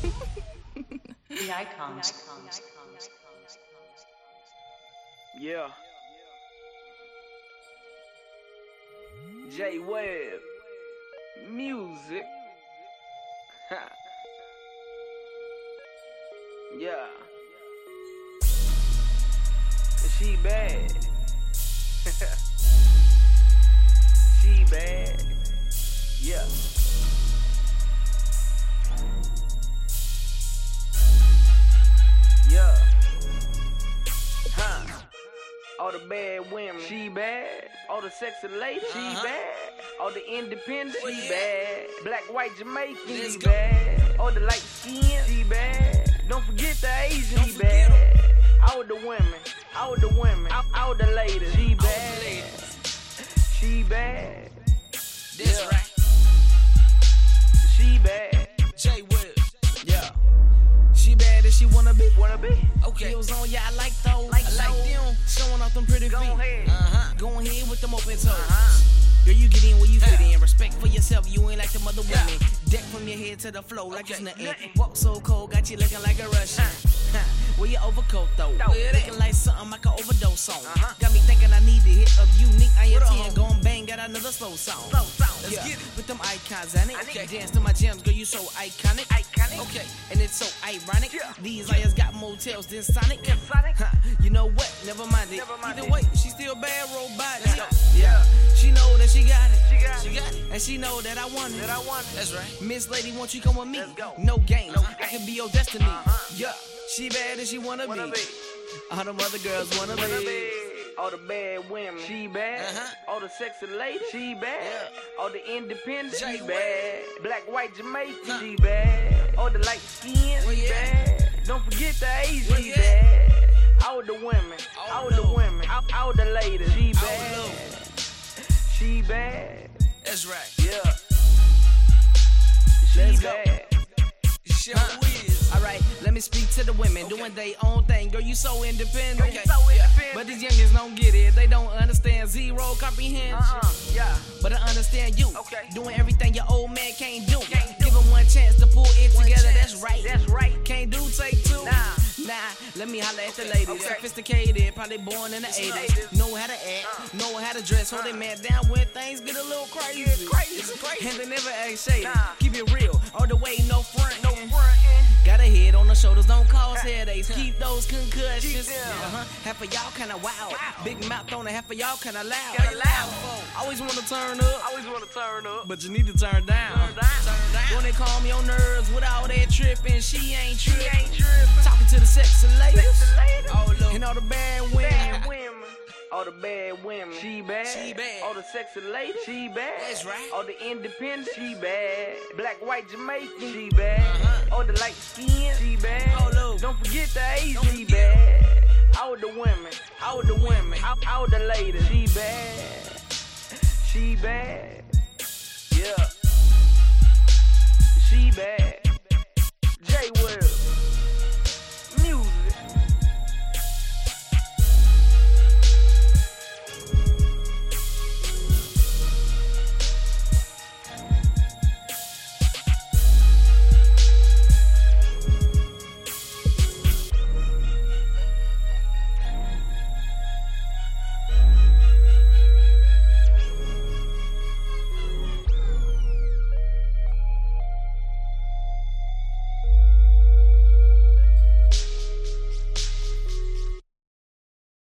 The icons. Yeah. J Webb. Music. Yeah. She bad. She bad. Yeah. Yeah. All the bad women, she bad. All the sexy ladies, she bad. All the independent, she bad. Black, white, Jamaican, she bad. All the light skin, she bad. Don't forget the Asian, she bad. All the women, all the women, all the ladies, she bad. She bad. That's right. She bad. J Webb. Yeah. She bad as she wanna be. Okay. Heels on, yeah, I like those. Like I like those. them. Showing off them pretty Go feet. ahead. Go ahead with them open toes. Girl, you get in where you fit in. Respect for yourself, you ain't like them other women. Deck from your head to the floor like it's nothing. Walk so cold, got you looking like a Russian. Where your overcoat though? Looking like something I can overdose on. Got me thinking I need to hit up unique. I am 10, gon' bang, got another slow song. Let's get it with them icons, ain't it? Dance to my jams, girl, you so iconic. Okay, and it's so ironic. These liars got motels than Sonic. You know what? Never mind it. Either way, she still bad, robotic. Yeah, she know that she got it. And she know that I want it. That's right. Miss Lady, won't you come with me? No games. I can be your destiny. Yeah, she bad and she wanna be. All them other girls wanna be. All the bad women, she bad. All the sexy ladies, she bad. All the independent, she bad. Black, white, Jamaican, she bad. All the light skin, she bad. Don't forget the Asian, she bad. All the women, all the women, all the ladies, she bad. She bad. That's right. Yeah. She bad. Sure is. Alright, let me speak to the women doing their own thing. Girl, you so independent. But these youngins don't get it. They don't understand zero comprehension. Yeah. But I understand you. Okay. Doing everything your old man can't do. Give him one chance to pull it together. That's right. That's right. Can't do take two. Nah. Let me holler at the ladies. Okay. Sophisticated, probably born in the 80s. Know how to act, know how to dress. Hold their man down when things get a little crazy. And they never act shady. Keep it real, all the way, no front. Got a head on the shoulders, don't cause headaches. Keep those concussions. Half of y'all kinda wild. Big mouth on it, half of y'all kinda loud. Always wanna turn up, but you need to turn down. When they call me on nerves with all that tripping, she ain't tripping. Talking to the sexy ladies, and all the bad women. All the bad women, she bad. All the sexy ladies, she bad. That's right. All the independent, she bad. Black, white, Jamaican, she bad. All the light skin, she bad. Don't forget the Asian, she bad. All the women, all the ladies, she bad. She bad. Yeah. She bad.